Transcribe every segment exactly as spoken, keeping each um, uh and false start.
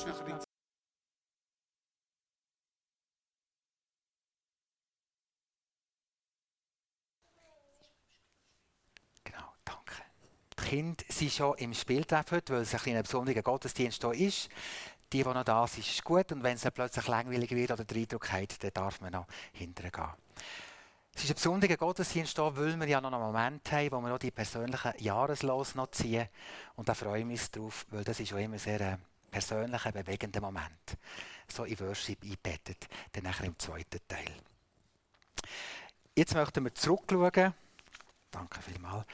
kannst du nachher die Genau, danke. Die Kinder sind schon im Spieltreff heute, weil es ein kleiner besonderer Gottesdienst hier ist. Die, die noch da sind, ist gut. Und wenn es dann plötzlich langweilig wird oder den Eindruck hat, dann darf man noch hinterher gehen. Es ist ein besonderer Gottesdienst hier, weil wir ja noch einen Moment haben, wo wir noch die persönlichen Jahreslos noch ziehen. Und da freue ich mich drauf, weil das ist auch immer sehr ein persönlicher, bewegender Moment. So in Worship eingebettet, dann nachher im zweiten Teil. Jetzt möchten wir zurückschauen. Danke vielmals.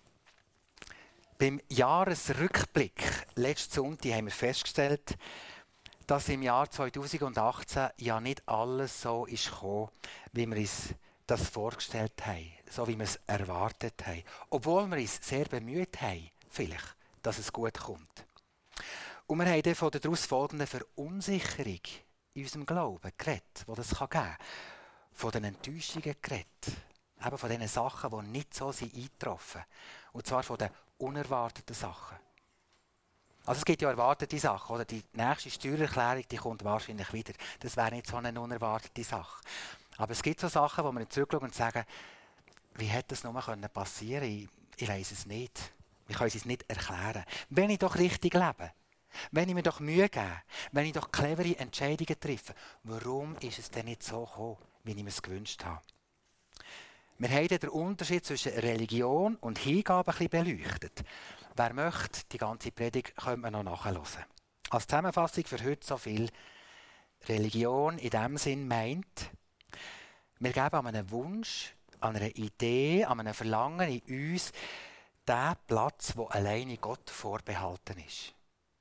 Beim Jahresrückblick, letzten Sonntag, haben wir festgestellt, dass im Jahr zweitausendachtzehn ja nicht alles so ist gekommen, wie wir uns das vorgestellt haben, so wie wir es erwartet haben. Obwohl wir uns sehr bemüht haben, vielleicht, dass es gut kommt. Und wir haben dann von der daraus folgenden Verunsicherung in unserem Glauben geredet, die das geben kann. Von den Enttäuschungen geredet. Eben von den Sachen, die nicht so sind eingetroffen. Und zwar von den unerwarteten Sachen. Also es gibt ja erwartete Sachen. Oder? Die nächste Steuererklärung die kommt wahrscheinlich wieder. Das wäre nicht so eine unerwartete Sache. Aber es gibt so Sachen, wo wir zurückschauen und sagen, wie hätte das nur passieren können? Ich, ich weiss es nicht. Wir können es nicht erklären. Wenn ich doch richtig lebe, wenn ich mir doch Mühe gebe, wenn ich doch clevere Entscheidungen treffe, warum ist es denn nicht so gekommen, wie ich mir es gewünscht habe? Wir haben den Unterschied zwischen Religion und Hingabe ein bisschen beleuchtet. Wer möchte, die ganze Predigt könnte man noch nachhören. Als Zusammenfassung für heute so viel. Religion in dem Sinn meint, wir geben an einem Wunsch, an einer Idee, an einem Verlangen in uns den Platz, wo alleine Gott vorbehalten ist.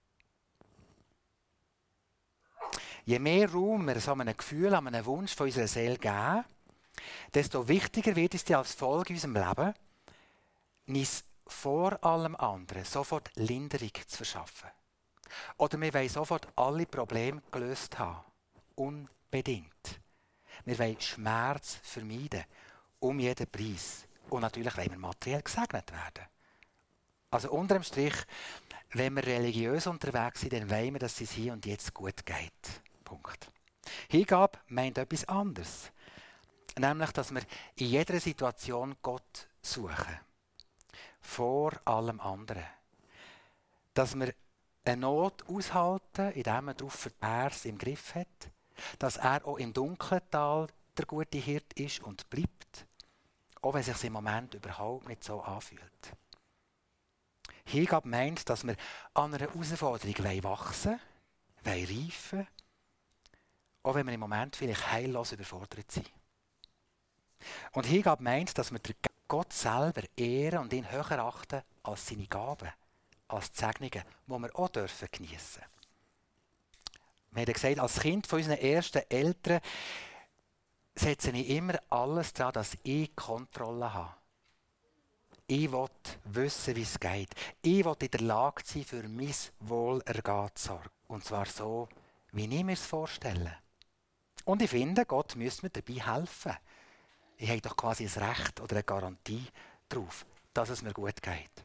Je mehr Raum wir so einem Gefühl, an einem Wunsch von unserer Seele geben, desto wichtiger wird es dir als Folge in unserem Leben, uns vor allem anderen sofort Linderung zu verschaffen. Oder wir wollen sofort alle Probleme gelöst haben. Unbedingt. Wir wollen Schmerz vermeiden. Um jeden Preis. Und natürlich wollen wir materiell gesegnet werden. Also unter dem Strich, wenn wir religiös unterwegs sind, dann wollen wir, dass es hier und jetzt gut geht. Punkt. Hingabe meint etwas anderes. Nämlich, dass wir in jeder Situation Gott suchen. Vor allem anderen. Dass wir eine Not aushalten, indem man darauf für die Pers im Griff hat. Dass er auch im dunklen Tal der gute Hirt ist und bleibt. Auch wenn es sich im Moment überhaupt nicht so anfühlt. Hingabe meint, dass wir an einer Herausforderung wachsen wollen, reifen, auch wenn wir im Moment vielleicht heillos überfordert sind. Und Hingabe meint, dass wir Gott selber ehren und ihn höher achten als seine Gaben, als die Segnungen, die wir auch dürfen geniessen. Wir haben gesagt, als Kind von unseren ersten Eltern setze ich immer alles daran, dass ich Kontrolle habe. Ich will wissen, wie es geht. Ich will in der Lage sein, für mein Wohlergehen zu sorgen. Und zwar so, wie ich mir es vorstelle. Und ich finde, Gott müsste mir dabei helfen. Ich habe doch quasi ein Recht oder eine Garantie darauf, dass es mir gut geht.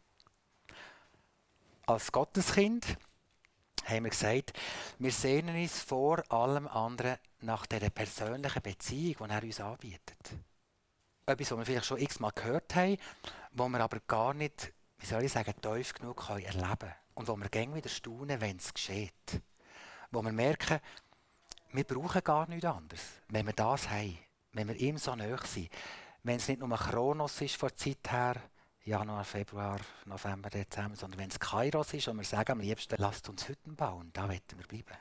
Als Gotteskind haben wir gesagt, wir sehnen uns vor allem anderen nach dieser persönlichen Beziehung, die er uns anbietet. Etwas, was wir vielleicht schon x-mal gehört haben, wo wir aber gar nicht, wie soll ich sagen, tief genug erleben können. Und wo wir gerne wieder staunen, wenn es geschieht. Wo wir merken, wir brauchen gar nichts anderes, wenn wir das haben. Wenn wir ihm so nahe sind, wenn es nicht nur ein Chronos ist von der Zeit her, Januar, Februar, November, Dezember, sondern wenn es Kairos ist und wir sagen am liebsten, lasst uns Hütten bauen, da wollen wir bleiben.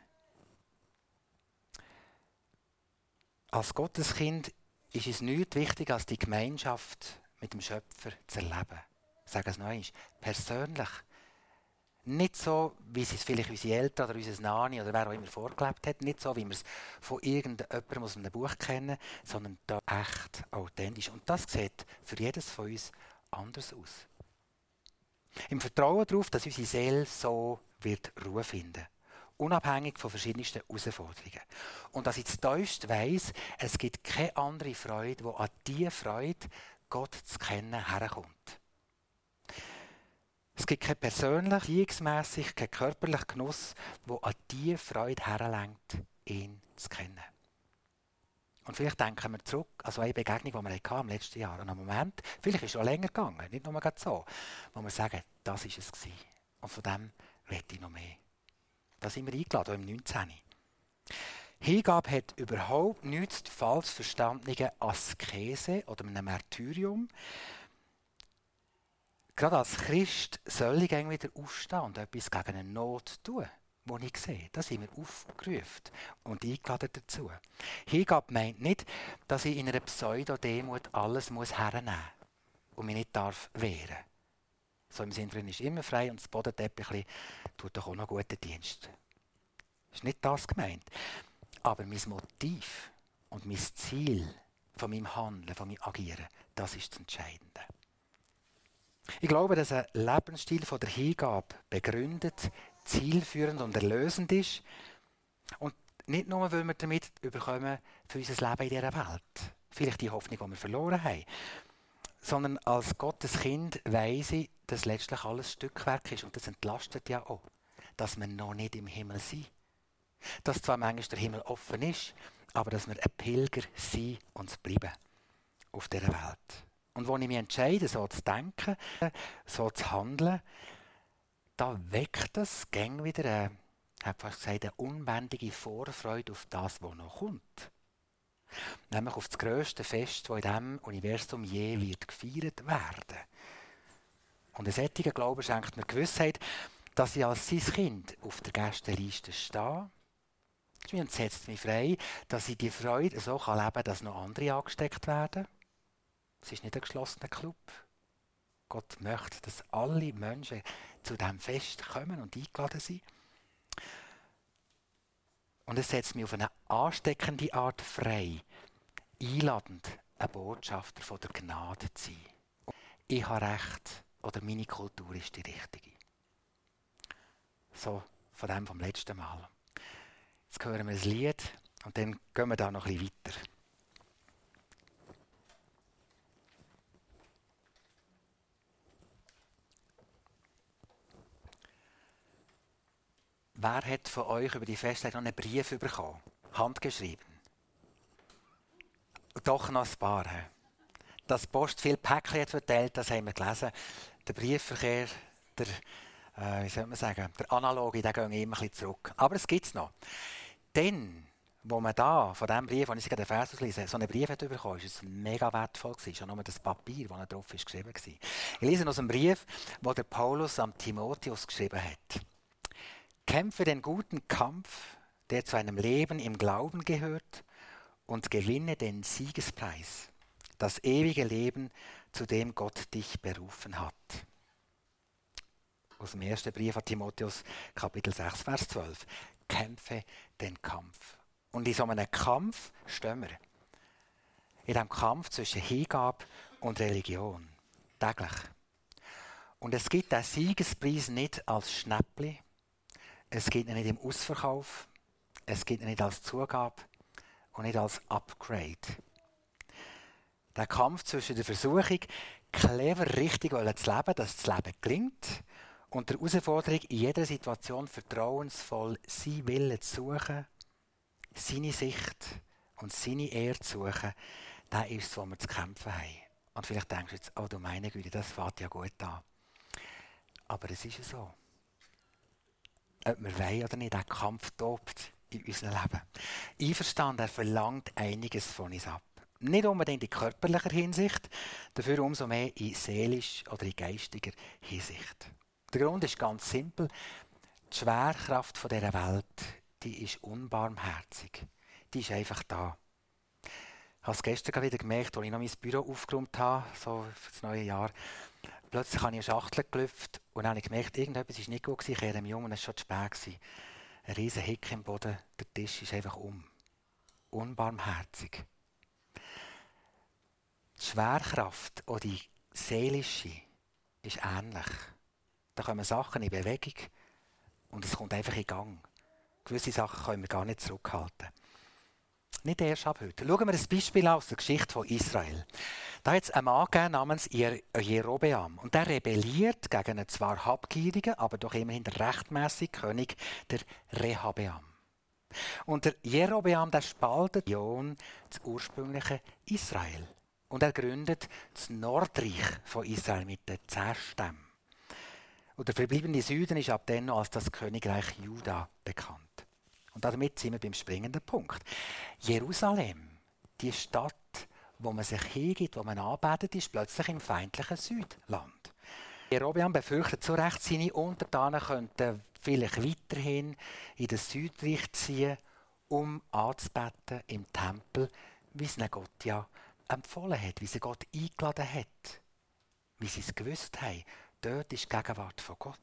Als Gotteskind ist es nichts wichtiger, als die Gemeinschaft mit dem Schöpfer zu erleben. Ich sage es noch einmal, persönlich. Nicht so, wie es vielleicht unsere Eltern oder unser Nani oder wer auch immer vorgelebt hat. Nicht so, wie wir es von irgendjemandem aus einem Buch kennen, sondern da echt authentisch. Und das sieht für jedes von uns anders aus. Im Vertrauen darauf, dass unsere Seele so wird Ruhe finden. Unabhängig von verschiedensten Herausforderungen. Und dass ich zutiefst weiss, es gibt keine andere Freude, die an diese Freude, Gott zu kennen, herkommt. Es gibt keine persönliche, beziehungsmässig, keinen körperlichen Genuss, der an diese Freude herlenkt, ihn zu kennen. Und vielleicht denken wir zurück an so eine Begegnung, die wir hatten im letzten Jahr. Und einen Moment, vielleicht ist es schon länger gegangen, nicht nur gerade so, wo wir sagen, das war es gewesen. Und von dem will ich noch mehr. Da sind wir eingeladen, auch im neunzehn. Hingabe hat überhaupt nichts falsch verstandene Askese oder einem Martyrium. Gerade als Christ soll ich wieder aufstehen und etwas gegen eine Not tun, die ich sehe. Da sind wir aufgerufen und eingeladen dazu. Hingabe meint nicht, dass ich in einer Pseudo-Demut alles muss hernehmen muss und mich nicht darf wehren. So im Sinne von, ist immer frei und das Bodenteppich tut doch auch noch guten Dienst. Das ist nicht das gemeint. Aber mein Motiv und mein Ziel von meinem Handeln, von meinem Agieren, das ist das Entscheidende. Ich glaube, dass ein Lebensstil von der Hingabe begründet, zielführend und erlösend ist. Und nicht nur, weil wir damit überkommen für unser Leben in dieser Welt. Vielleicht die Hoffnung, die wir verloren haben. Sondern als Gottes Kind weiss ich, dass letztlich alles Stückwerk ist. Und das entlastet ja auch, dass wir noch nicht im Himmel sind. Dass zwar manchmal der Himmel offen ist, aber dass wir ein Pilger sind und bleiben auf dieser Welt. Und wenn ich mich entscheide, so zu denken, so zu handeln, da weckt das gäng wieder eine, ich habe fast gesagt, eine unbändige Vorfreude auf das, was noch kommt. Nämlich auf das grösste Fest, das in diesem Universum je wird gefeiert werden. Und ein solcher Glaube schenkt mir Gewissheit, dass ich als sein Kind auf der Gästeliste stehe. Und setzt mich frei, dass ich die Freude so leben kann, dass noch andere angesteckt werden. Es ist nicht ein geschlossener Club. Gott möchte, dass alle Menschen zu diesem Fest kommen und eingeladen sind. Und es setzt mich auf eine ansteckende Art frei, einladend, ein Botschafter von der Gnade zu sein. Ich habe recht oder meine Kultur ist die richtige. So von dem vom letzten Mal. Jetzt hören wir ein Lied und dann gehen wir da noch ein bisschen weiter. Wer hat von euch über die Festtage noch einen Brief bekommen? Handgeschrieben. Doch noch ein paar. He? Dass die Post viele Päckchen hat verteilt, das haben wir gelesen. Der Briefverkehr, der, äh, wie soll man sagen, der analoge, der geht immer ein bisschen zurück. Aber es gibt es noch. Dann, wo man da, von diesem Brief, den ich gerade den Vers auslese, so einen Brief hat bekommen, ist es mega wertvoll gewesen. Schon nur das Papier, das drauf ist, geschrieben war. Ich lese aus einem Brief, den der Paulus am Timotheus geschrieben hat. Kämpfe den guten Kampf, der zu einem Leben im Glauben gehört, und gewinne den Siegespreis, das ewige Leben, zu dem Gott dich berufen hat. Aus dem ersten Brief an Timotheus, Kapitel sechs, Vers zwölf. Kämpfe den Kampf. Und in so einem Kampf stehen wir. In diesem Kampf zwischen Hingabe und Religion. Täglich. Und es gibt den Siegespreis nicht als Schnäppli. Es gibt ihn nicht im Ausverkauf. Es gibt ihn nicht als Zugabe und nicht als Upgrade. Der Kampf zwischen der Versuchung, clever richtig zu leben, dass das Leben gelingt, und der Herausforderung, in jeder Situation vertrauensvoll sein Willen zu suchen, seine Sicht und seine Ehre zu suchen, das ist es, was wir zu kämpfen haben. Und vielleicht denkst du jetzt, oh du meine Güte, das fängt ja gut an. Aber es ist ja so. Ob wir wollen oder nicht, der Kampf tobt in unserem Leben. Einverstanden, er verlangt einiges von uns ab. Nicht unbedingt in körperlicher Hinsicht, dafür umso mehr in seelischer oder in geistiger Hinsicht. Der Grund ist ganz simpel. Die Schwerkraft dieser Welt, die ist unbarmherzig. Die ist einfach da. Ich habe es gestern wieder gemerkt, als ich noch mein Büro aufgeräumt habe, so für das neue Jahr. Plötzlich habe ich eine Schachtel gelüpft und dann habe ich gemerkt, irgendetwas war nicht gut gewesen. Ich kehre mich um und es war schon zu spät gewesen. Ein riesen Hick im Boden, der Tisch ist einfach um. Unbarmherzig. Die Schwerkraft oder die seelische ist ähnlich. Da kommen Sachen in Bewegung und es kommt einfach in Gang. Gewisse Sachen können wir gar nicht zurückhalten. Nicht erst ab heute. Schauen wir ein Beispiel aus der Geschichte von Israel. Da hat es einen Mann gegeben namens Jerobeam. Und der rebelliert gegen einen zwar habgierigen, aber doch immerhin rechtmäßigen König, der Rehabeam. Und der Jerobeam, der spaltet die Nation, das ursprüngliche Israel. Und er gründet das Nordreich von Israel mit den zehn Stämmen. Und der verbliebene Süden ist ab dann noch als das Königreich Juda bekannt. Und damit sind wir beim springenden Punkt. Jerusalem, die Stadt, wo man sich hingibt, wo man anbetet, ist plötzlich im feindlichen Südland. Jerobeam befürchtet zu Recht, seine Untertanen könnten vielleicht weiterhin in das Südreich ziehen, um anzubeten im Tempel, wie es ihnen Gott ja empfohlen hat, wie sie Gott eingeladen hat, wie sie es gewusst haben. Dort ist die Gegenwart von Gott.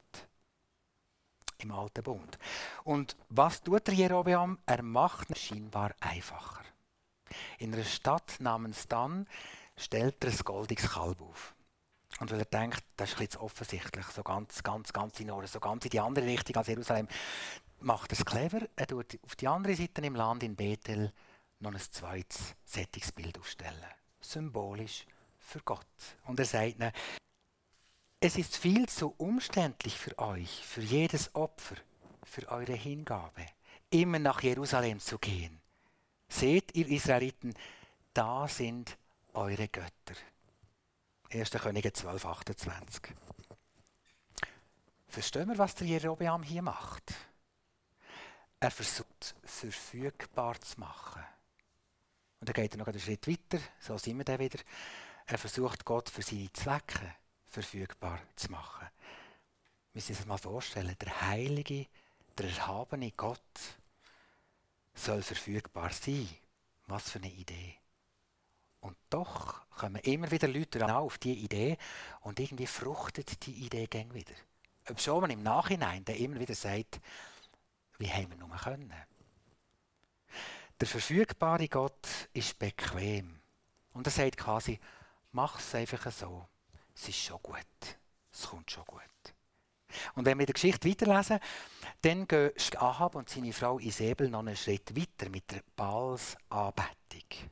Im Alten Bund. Und was tut der Jerobeam? Er macht es scheinbar einfacher. In einer Stadt namens Dan stellt er ein goldiges Kalb auf. Und weil er denkt, das ist ein bisschen offensichtlich, so ganz, ganz, ganz in Norden, so ganz in die andere Richtung als Jerusalem, macht er es clever. Er tut auf die andere Seite im Land, in Bethel, noch ein zweites Sättigungsbild aufstellen. Symbolisch für Gott. Und er sagt ihnen, es ist viel zu umständlich für euch, für jedes Opfer, für eure Hingabe, immer nach Jerusalem zu gehen. Seht ihr Israeliten, da sind eure Götter. erster Könige zwölf, achtundzwanzig. Verstehen wir, was der Jerobeam hier macht? Er versucht, verfügbar zu machen. Und dann geht er noch einen Schritt weiter, so sind wir dann wieder. Er versucht, Gott für seine Zwecke verfügbar zu machen. Wir müssen uns das mal vorstellen, der heilige, der erhabene Gott soll verfügbar sein. Was für eine Idee. Und doch kommen immer wieder Leute auf diese Idee und irgendwie fruchtet die Idee gern wieder. Ob schon man im Nachhinein der immer wieder sagt, wie haben wir nur können. Der verfügbare Gott ist bequem. Und er sagt quasi, mach es einfach so. Es ist schon gut. Es kommt schon gut. Und wenn wir die Geschichte weiterlesen, dann gehen Ahab und seine Frau Isabel noch einen Schritt weiter mit der Baalsanbetung.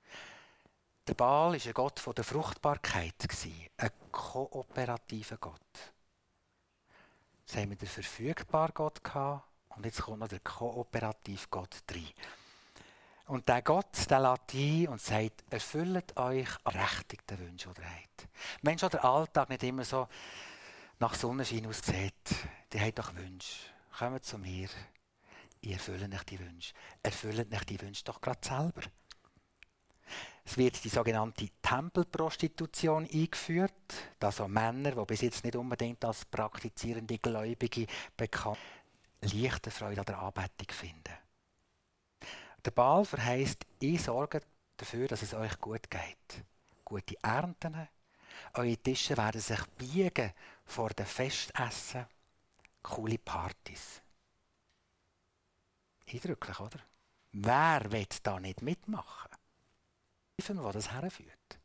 Der Baal war ein Gott der Fruchtbarkeit, ein kooperativer Gott. Jetzt haben wir den verfügbaren Gott gehabt und jetzt kommt noch der kooperative Gott rein. Und der Gott, der lädt ein und sagt, erfüllt euch berechtigte Wünsche, die ihr habt. Wenn schon der Alltag nicht immer so nach Sonnenschein aussieht, die habt doch Wünsche. Kommt zu mir, ich erfülle nicht die Wünsche. Erfüllt nicht die Wünsche doch gerade selber. Es wird die sogenannte Tempelprostitution eingeführt, dass auch Männer, die bis jetzt nicht unbedingt als praktizierende Gläubige bekannt sind, leichte Freude an der Anbetung finden. Der Baal verheißt, ich sorge dafür, dass es euch gut geht. Gute Ernten, eure Tische werden sich biegen vor den Festessen, coole Partys. Eindrücklich, oder? Wer will da nicht mitmachen? Wo das herführt.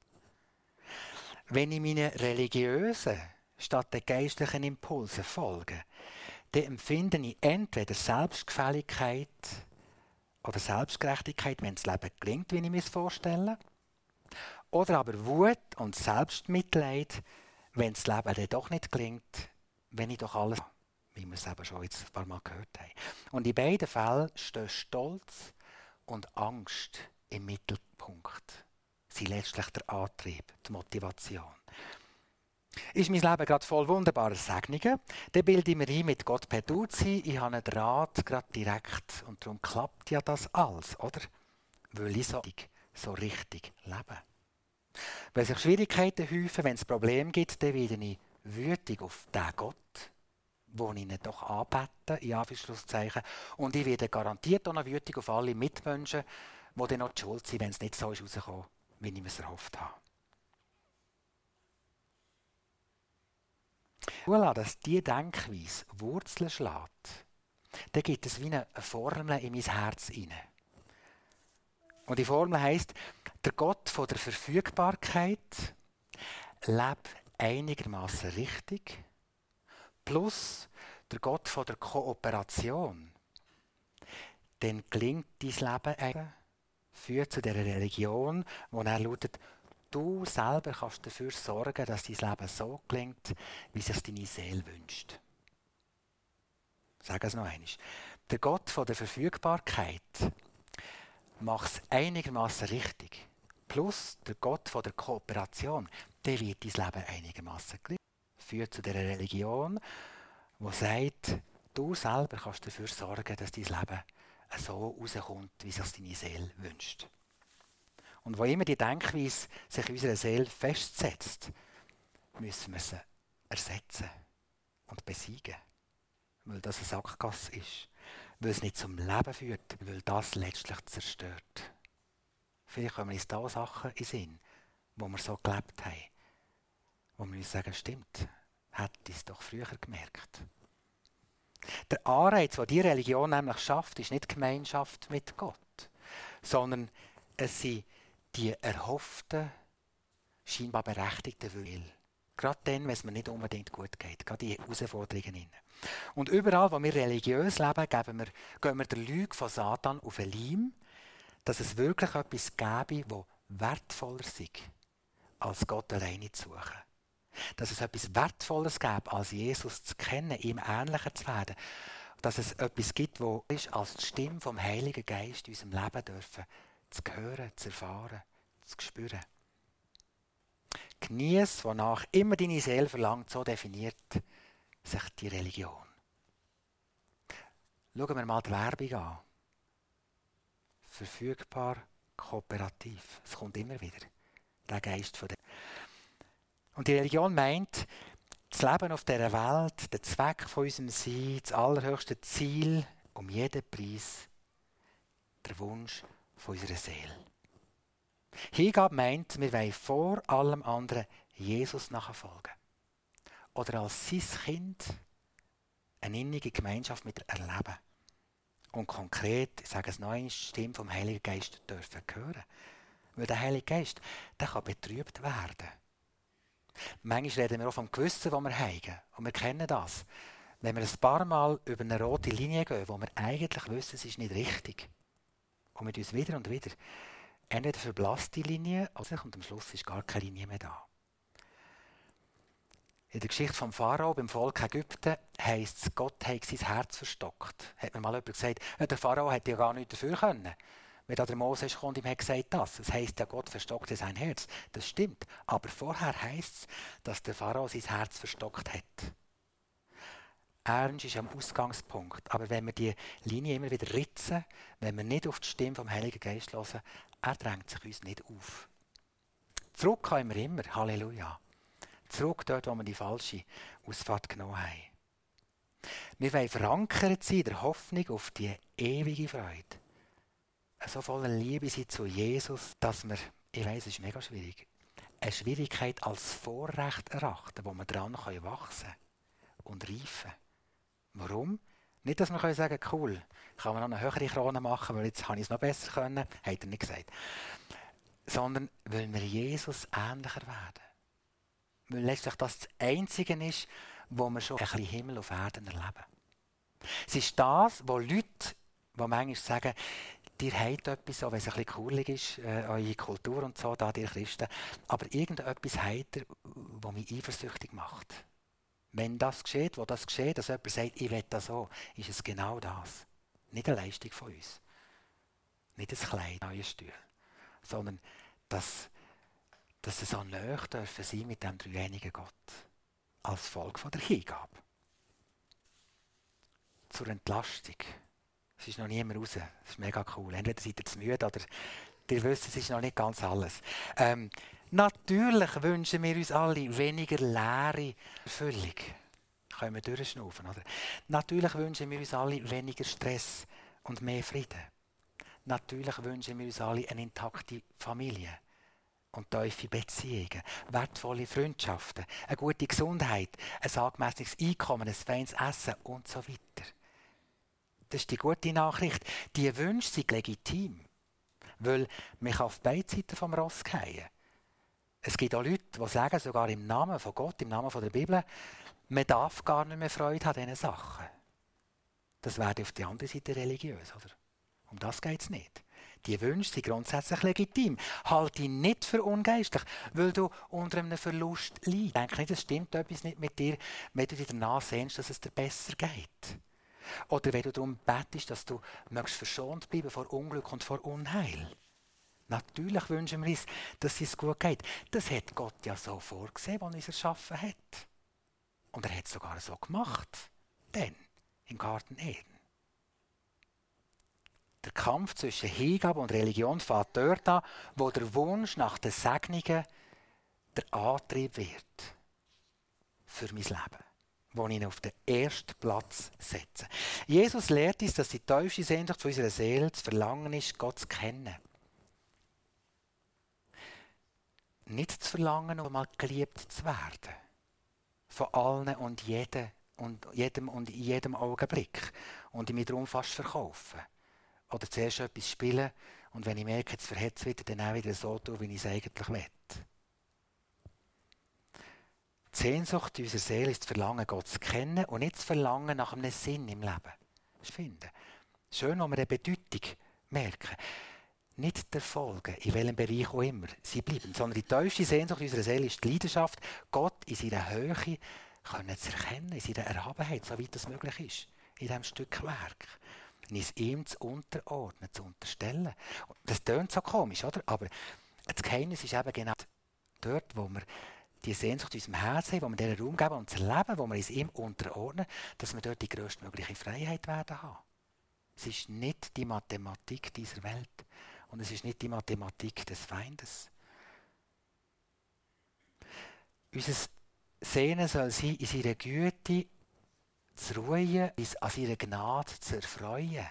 Wenn ich meinen religiösen statt den geistlichen Impulsen folge, dann empfinde ich entweder Selbstgefälligkeit oder Selbstgerechtigkeit, wenn das Leben gelingt, wie ich mir es vorstelle, oder aber Wut und Selbstmitleid, wenn das Leben dann doch nicht gelingt, wenn ich doch alles, wie wir es eben schon jetzt ein paar Mal gehört haben. Und in beiden Fällen stehen Stolz und Angst im Mittelpunkt. Sie sind letztlich der Antrieb, die Motivation. Ist mein Leben gerade voll wunderbarer Segnungen, dann bilde ich mir ein mit Gott per Duzi, ich habe einen Draht gerade direkt und darum klappt ja das alles, oder? Weil ich so, so richtig lebe. Wenn sich Schwierigkeiten häufen, wenn es Probleme gibt, dann werde ich wütig auf den Gott, den ich ihn doch anbete, in Anführungszeichen, und ich werde garantiert auch noch wütig auf alle Mitmenschen, die dann noch die Schuld sind, wenn es nicht so ist rausgekommen, wie ich es erhofft habe. Zulassen, dass diese Denkweise Wurzeln schlägt, dann gibt es wie eine Formel in mein Herz hinein. Und die Formel heisst, der Gott von der Verfügbarkeit lebt einigermaßen richtig, plus der Gott von der Kooperation. Dann gelingt dein Leben führt zu dieser Religion, wo er lautet, du selber kannst dafür sorgen, dass dein Leben so gelingt, wie sich deine Seele wünscht. Sag es noch einmal. Der Gott von der Verfügbarkeit macht es einigermaßen richtig. Plus der Gott von der Kooperation, der wird dein Leben einigermaßen gelingen. Führt zu dieser Religion, die sagt, du selber kannst dafür sorgen, dass dein Leben so rauskommt, wie sich deine Seele wünscht. Und wo immer die Denkweise sich in unserer Seele festsetzt, müssen wir sie ersetzen und besiegen. Weil das eine Sackgasse ist. Weil es nicht zum Leben führt, weil das letztlich zerstört. Vielleicht kommen uns da Sachen in den Sinn, wo wir so gelebt haben. Wo wir uns sagen, stimmt, hätte ich es doch früher gemerkt. Der Anreiz, den diese Religion nämlich schafft, ist nicht Gemeinschaft mit Gott, sondern es sind die erhofften, scheinbar berechtigten Wille. Gerade dann, wenn es mir nicht unbedingt gut geht. Gerade die Herausforderungen hinein. Und überall, wo wir religiös leben, geben wir, gehen wir der Lüge von Satan auf den Leim, dass es wirklich etwas gäbe, das wertvoller sei, als Gott alleine zu suchen. Dass es etwas Wertvolleres gäbe, als Jesus zu kennen, ihm ähnlicher zu werden. Dass es etwas gibt, das ist, als die Stimme vom Heiligen Geist in unserem Leben dürfen, zu hören, zu erfahren, zu spüren. Geniess, wonach immer deine Seele verlangt, so definiert sich die Religion. Schauen wir mal die Werbung an. Verfügbar, kooperativ. Es kommt immer wieder. Der Geist von der. Und die Religion meint, das Leben auf dieser Welt, der Zweck von unserem Sein, das allerhöchste Ziel, um jeden Preis, der Wunsch von unserer Seele. Hingabe meint, wir wollen vor allem anderen Jesus nachfolgen. Oder als sein Kind eine innige Gemeinschaft mit ihm erleben. Und konkret, ich sage es noch einmal, die Stimme vom Heiligen Geist dürfen hören. Weil der Heilige Geist, der kann betrübt werden. Manchmal reden wir auch vom Gewissen, das wir haben. Und wir kennen das. Wenn wir ein paar Mal über eine rote Linie gehen, wo wir eigentlich wissen, es ist nicht richtig. Und wir uns wieder und wieder entweder verblasst die Linie, und am Schluss ist gar keine Linie mehr da. In der Geschichte vom Pharao beim Volk Ägypten heisst es, Gott hat sein Herz verstockt. Hat mir mal jemand gesagt, der Pharao hätte ja gar nichts dafür können. Wenn da der Moses kommt und ihm hat gesagt das. Das heisst ja, Gott verstockte sein Herz. Das stimmt. Aber vorher heisst es, dass der Pharao sein Herz verstockt hat. Ernst ist am Ausgangspunkt. Aber wenn wir die Linie immer wieder ritzen, wenn wir nicht auf die Stimme vom Heiligen Geist hören, er drängt sich uns nicht auf. Zurück können wir immer. Halleluja. Zurück dort, wo wir die falsche Ausfahrt genommen haben. Wir wollen verankert sein in der Hoffnung auf die ewige Freude. So voller Liebe sein zu Jesus, dass wir, ich weiss, es ist mega schwierig, eine Schwierigkeit als Vorrecht erachten, wo wir dran wachsen können und reifen. Warum? Nicht, dass wir sagen können, cool, kann man noch eine höhere Krone machen, weil jetzt habe ich es noch besser können, hat er nicht gesagt. Sondern weil wir Jesus ähnlicher werden. Weil letztlich das das Einzige ist, wo wir schon ein bisschen Himmel auf Erden erleben. Es ist das, wo Leute, die manchmal sagen, ihr habt etwas, auch wenn es ein bisschen coolig ist, äh, eure Kultur und so, da ihr Christen, aber irgendetwas habt ihr, das mich eifersüchtig macht. Wenn das geschieht, wo das geschieht, dass jemand sagt, ich will das so, ist es genau das. Nicht eine Leistung von uns. Nicht ein Kleid, neue Stuhl, sondern dass dass sie so nahe dürfen sein mit dem dreieinigen Gott. Als Folge von der Hingabe. Zur Entlastung. Es ist noch niemand raus. Das ist mega cool. Entweder seid ihr zu müde oder ihr wisst, es ist noch nicht ganz alles. Ähm, natürlich wünschen wir uns alle weniger leere Erfüllung. Können wir durchschnaufen, oder? Natürlich wünschen wir uns alle weniger Stress und mehr Frieden. Natürlich wünschen wir uns alle eine intakte Familie. Und tiefe Beziehungen, wertvolle Freundschaften, eine gute Gesundheit, ein angemessenes Einkommen, ein feines Essen und so weiter. Das ist die gute Nachricht. Die Wünsche sind legitim, weil man auf beide Seiten vom Ross fallen. Es gibt auch Leute, die sagen, sogar im Namen von Gott, im Namen von der Bibel, man darf gar nicht mehr Freude haben an diesen Sachen. Das wäre auf der anderen Seite religiös, oder? Um das geht es nicht. Die Wünsche sind grundsätzlich legitim. Halte dich nicht für ungeistlich, weil du unter einem Verlust leidest. Denk nicht, es stimmt etwas nicht mit dir, wenn du dich danach sehnst, dass es dir besser geht. Oder wenn du darum betest, dass du möchtest verschont bleiben vor Unglück und vor Unheil. Natürlich wünschen wir uns, dass es gut geht. Das hat Gott ja so vorgesehen, als er uns erschaffen hat. Und er hat es sogar so gemacht. Dann, im Garten Eden. Der Kampf zwischen Hingabe und Religion fängt dort an, wo der Wunsch nach den Segnungen der Antrieb wird für mein Leben, wo ich ihn auf den ersten Platz setze. Jesus lehrt uns, dass die tiefste Sehnsucht von unserer Seele das Verlangen ist, Gott zu kennen. Nicht zu verlangen, um mal geliebt zu werden. Von allen und jedem und jedem und in jedem Augenblick. Und ich mich darum fast verkaufen. Oder zuerst etwas spielen und wenn ich merke, jetzt verhetzt wieder, dann auch wieder so tun, wie ich es eigentlich will. Die Sehnsucht unserer Seele ist das Verlangen, Gott zu kennen und nicht das Verlangen nach einem Sinn im Leben. Das finden. Schön, wenn wir eine Bedeutung merken. Nicht der Folge, in welchem Bereich auch immer sie bleiben, sondern die tiefste Sehnsucht unserer Seele ist die Leidenschaft, Gott in seiner Höhe können zu erkennen, in seiner Erhabenheit, soweit das möglich ist, in diesem Stück Werk. Uns ihm zu unterordnen, zu unterstellen. Das klingt so komisch, oder? Aber das Geheimnis ist eben genau dort, wo wir die Sehnsucht in unserem Herzen haben, wo wir diesen Raum geben und zu erleben, wo wir uns ihm unterordnen, dass wir dort die grösstmögliche Freiheit werden haben. Es ist nicht die Mathematik dieser Welt und es ist nicht die Mathematik des Feindes. Unser Sehnen soll sein, in seiner Güte zu ruhen, uns an seiner Gnade zu erfreuen.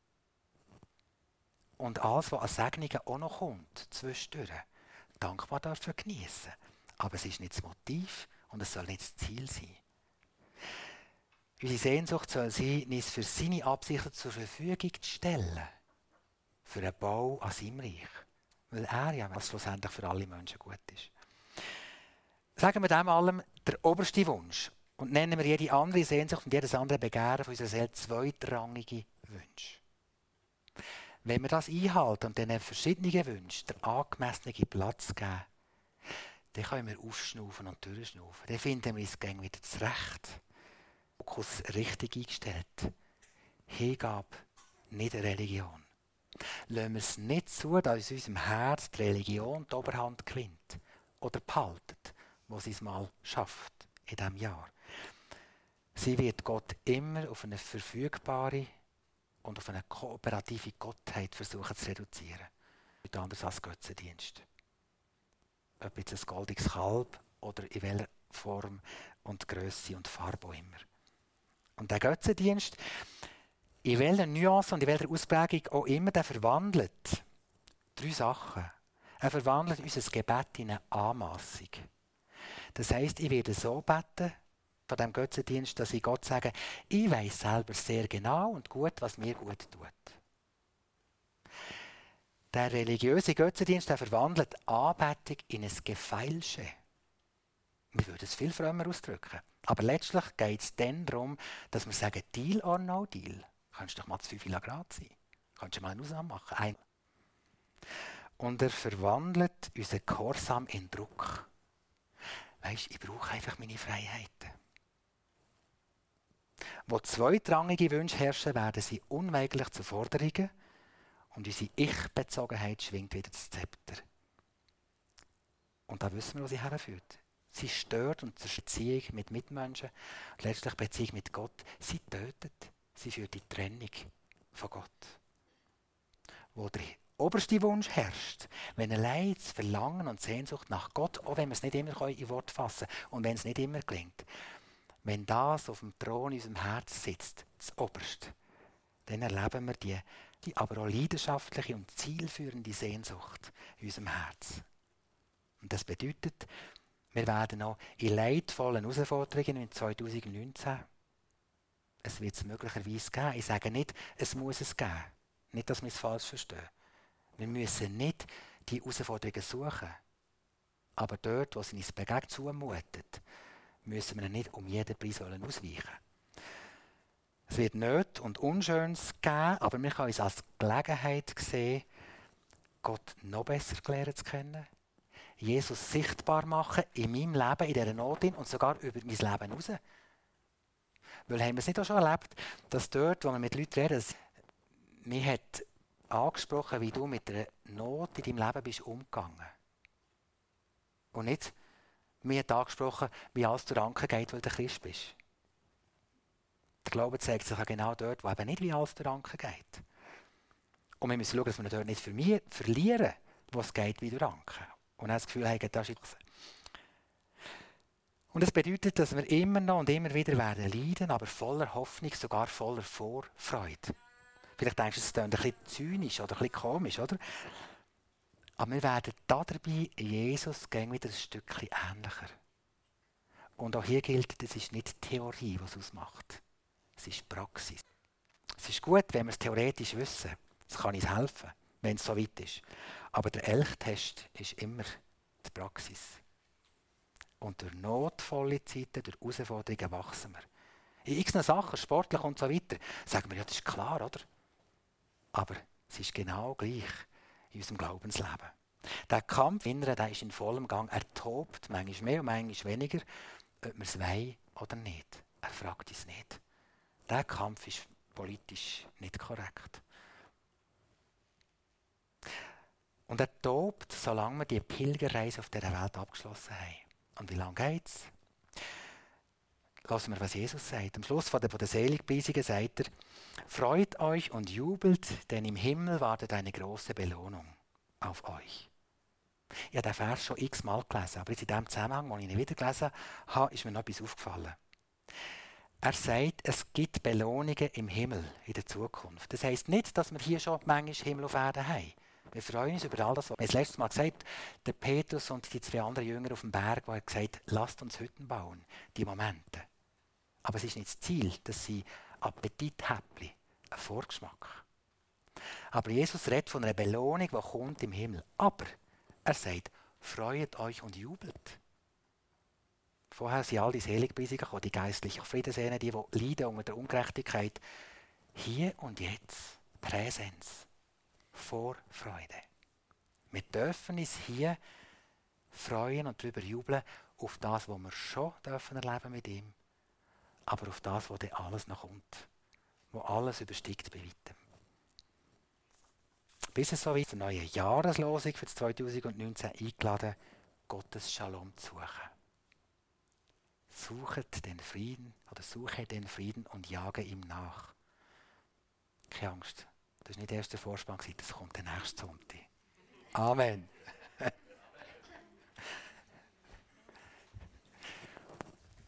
Und alles, was an Segnungen auch noch kommt, zwischendurch, dankbar dafür genießen. Aber es ist nicht das Motiv und es soll nicht das Ziel sein. Unsere Sehnsucht soll sein, uns für seine Absichten zur Verfügung zu stellen. Für einen Bau an seinem Reich. Weil er ja, was schlussendlich für alle Menschen gut ist. Sagen wir dem allem der oberste Wunsch. Und nennen wir jede andere Sehnsucht und jedes andere Begehren von unserer Seele zweitrangige Wünsche. Wenn wir das einhalten und diesen verschiedenen Wünschen den angemessenen Platz geben, dann können wir aufschnaufen und durchschnaufen. Dann finden wir uns gegen wieder zurecht. Fokus richtig eingestellt. Hingabe, nicht eine Religion. Lassen wir es nicht zu, dass in unserem Herz die Religion die Oberhand gewinnt oder behaltet, wo sie es mal schafft in diesem Jahr. Sie wird Gott immer auf eine verfügbare und auf eine kooperative Gottheit versuchen zu reduzieren. Nicht anders als Götzendienst. Ob jetzt ein goldiges Kalb oder in welcher Form und Grösse und Farbe auch immer. Und der Götzendienst, in welcher Nuance und in welcher Ausprägung auch immer, der verwandelt drei Sachen. Er verwandelt unser Gebet in eine Anmassung. Das heisst, ich werde so beten, von diesem Götzendienst, dass ich Gott sage, ich weiss selber sehr genau und gut, was mir gut tut. Der religiöse Götzendienst der verwandelt Anbetung in ein Gefeilsche. Wir würden es viel frömmer ausdrücken. Aber letztlich geht es dann darum, dass wir sagen, Deal or no deal. Kannst du doch mal zu fünf Grad sein. Kannst du mal eine Ausnahme machen. Ein Und er verwandelt unseren Gehorsam in Druck. Weisst, ich brauche einfach meine Freiheiten. Wo zweitrangige Wünsche herrschen, werden sie unweigerlich zu Forderungen und unsere Ich-Bezogenheit schwingt wieder das Zepter. Und da wissen wir, wo sie herführt. Sie stört und zerstört Beziehung mit Mitmenschen, letztlich Beziehung mit Gott. Sie tötet, sie führt die Trennung von Gott. Wo der oberste Wunsch herrscht, wenn allein das Verlangen und Sehnsucht nach Gott, auch wenn wir es nicht immer in Wort fassen können und wenn es nicht immer gelingt, wenn das auf dem Thron in unserem Herz sitzt, das Oberste, dann erleben wir die, die aber auch leidenschaftliche und zielführende Sehnsucht in unserem Herz. Und das bedeutet, wir werden auch in leidvollen Herausforderungen in zwanzig neunzehn, es wird es möglicherweise geben. Ich sage nicht, es muss es geben. Nicht, dass wir es falsch verstehen. Wir müssen nicht die Herausforderungen suchen. Aber dort, wo sie uns begegnet zumutet, müssen wir nicht um jeden Preis ausweichen. Es wird Nöte und Unschönes geben, aber wir können es als Gelegenheit sehen, Gott noch besser lernen zu kennen, Jesus sichtbar machen in meinem Leben, in dieser Not und sogar über mein Leben hinaus. Weil haben wir es nicht auch schon erlebt, dass dort, wo wir mit Leuten reden, mir hat angesprochen, wie du mit einer Not in deinem Leben bist umgegangen. Und nicht, mir hat angesprochen, wie alles durch Anken geht, weil du Christ bist. Der Glaube zeigt sich auch genau dort, wo eben nicht wie alles durch Anken geht. Und wir müssen schauen, dass wir dort nicht für mich verlieren, wo es geht wie durch Anken. Und dann das Gefühl haben, das ist jetzt. Und das bedeutet, dass wir immer noch und immer wieder werden leiden, aber voller Hoffnung, sogar voller Vorfreude. Vielleicht denkst du, es klingt ein bisschen zynisch oder ein bisschen komisch, oder? Aber wir werden dabei Jesus gehen wieder ein Stückchen ähnlicher. Und auch hier gilt, das ist nicht Theorie, was es ausmacht. Es ist Praxis. Es ist gut, wenn wir es theoretisch wissen. Das kann uns helfen, wenn es so weit ist. Aber der Elchtest ist immer die Praxis. Und durch notvolle Zeiten, durch Herausforderungen wachsen wir. In x Sachen, sportlich und so weiter, sagen wir, ja, das ist klar, oder? Aber es ist genau gleich in unserem Glaubensleben. Der Kampf inneren, der ist in vollem Gang. Er tobt, manchmal mehr und manchmal weniger, ob wir es wollen oder nicht. Er fragt uns nicht. Der Kampf ist politisch nicht korrekt. Und er tobt, solange wir die Pilgerreise auf dieser Welt abgeschlossen haben. Und wie lange geht es? Lassen wir, was Jesus sagt. Am Schluss von der, von der Seligpreisungen sagt er, freut euch und jubelt, denn im Himmel wartet eine große Belohnung auf euch. Ich habe den Vers schon x-mal gelesen, aber jetzt in dem Zusammenhang, wo ich ihn wieder gelesen habe, ist mir noch etwas aufgefallen. Er sagt, es gibt Belohnungen im Himmel, in der Zukunft. Das heisst nicht, dass wir hier schon manchmal Himmel auf Erden haben. Wir freuen uns über all das, was wir das letzte Mal gesagt haben. Der Petrus und die zwei anderen Jünger auf dem Berg, die haben gesagt, lasst uns Hütten bauen, die Momente. Aber es ist nicht das Ziel, dass sie Appetithäppchen, ein Vorgeschmack. Aber Jesus redet von einer Belohnung, die kommt im Himmel. Aber er sagt, freut euch und jubelt. Vorher sind all die Seligpreisungen gekommen, die geistlichen Friedenssehnen, die, die leiden unter der Ungerechtigkeit. Hier und jetzt Präsenz, Vorfreude. Wir dürfen uns hier freuen und darüber jubeln, auf das, was wir schon dürfen erleben mit ihm, aber auf das, was dann alles noch kommt, was alles übersteigt bei weitem. Bis es so weit zur neuen Jahreslosung für zwanzig neunzehn eingeladen, Gottes Shalom zu suchen. Suchet den Frieden oder suche den Frieden und jage ihm nach. Keine Angst, das ist nicht erst der Vorspann, das kommt der nächste Sonntag. Amen.